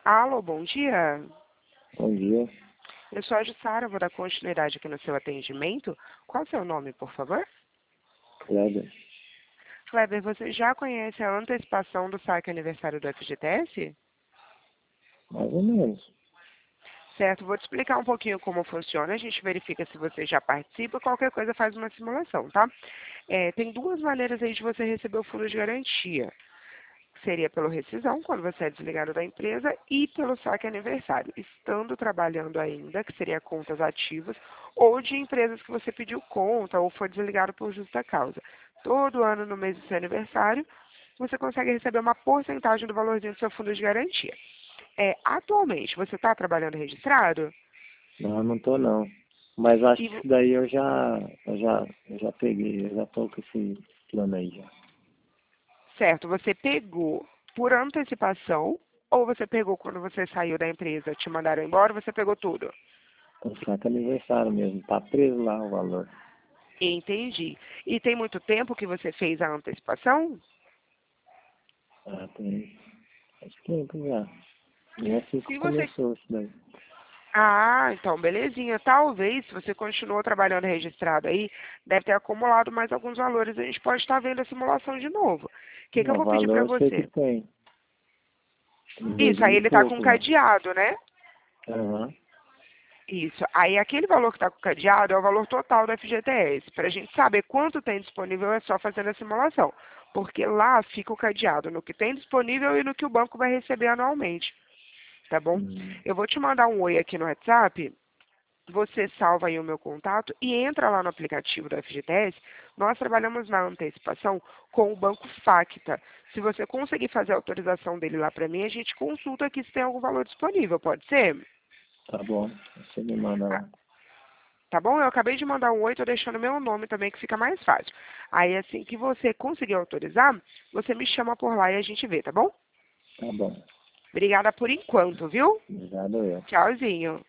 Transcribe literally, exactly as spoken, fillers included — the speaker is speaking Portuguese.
Alô, bom dia. Bom dia, Eu sou a Jussara, vou dar continuidade aqui no seu atendimento. Qual é o seu nome, por favor? Kleber. Kleber, você já conhece a antecipação do saque aniversário do F G T S? Mais ou menos. Certo, vou te explicar um pouquinho como funciona. A gente verifica se você já participa, qualquer coisa faz uma simulação, tá? É, tem duas maneiras aí de você receber o fundo de garantia. Seria pela rescisão, quando você é desligado da empresa, e pelo saque aniversário, estando trabalhando ainda, que seria contas ativas, ou de empresas que você pediu conta ou foi desligado por justa causa. Todo ano, no mês do seu aniversário, você consegue receber uma porcentagem do valorzinho do seu fundo de garantia. É, atualmente, você está trabalhando registrado? Não, não tô não. Mas acho E, que isso daí eu já, eu já, eu já peguei, eu já tô com esse plano aí já. certo, você pegou por antecipação ou você pegou quando você saiu da empresa, te mandaram embora, você pegou tudo? O saco aniversário mesmo, tá preso lá o valor. Entendi. E tem muito tempo que você fez a antecipação? Ah, tem faz tempo já. E é assim que Se você... começou isso daí. Ah, então, belezinha. Talvez, se você continuou trabalhando registrado aí, deve ter acumulado mais alguns valores. A gente pode estar vendo a simulação de novo. O que, que eu Não, vou pedir para valor eu sei que você? tem. Tem dois Isso, aí mil e ele está com pouco lá. cadeado, né? Aham. Isso. Aí aquele valor que está com cadeado é o valor total do F G T S. Para a gente saber quanto tem disponível é só fazendo a simulação. Porque lá fica o cadeado no que tem disponível e no que o banco vai receber anualmente. Tá bom? Hum, Eu vou te mandar um oi aqui no WhatsApp. Você salva aí o meu contato e entra lá no aplicativo do F G T S. Nós trabalhamos na antecipação com o Banco Facta. Se você conseguir fazer a autorização dele lá para mim, a gente consulta aqui se tem algum valor disponível. Pode ser? tá bom. Você me manda Ah, lá. tá bom? Eu acabei de mandar um oi, tô deixando meu nome também, que fica mais fácil. Aí, assim que você conseguir autorizar, você me chama por lá e a gente vê, tá bom? Tá bom. Obrigada por enquanto, viu? Obrigado eu. Tchauzinho.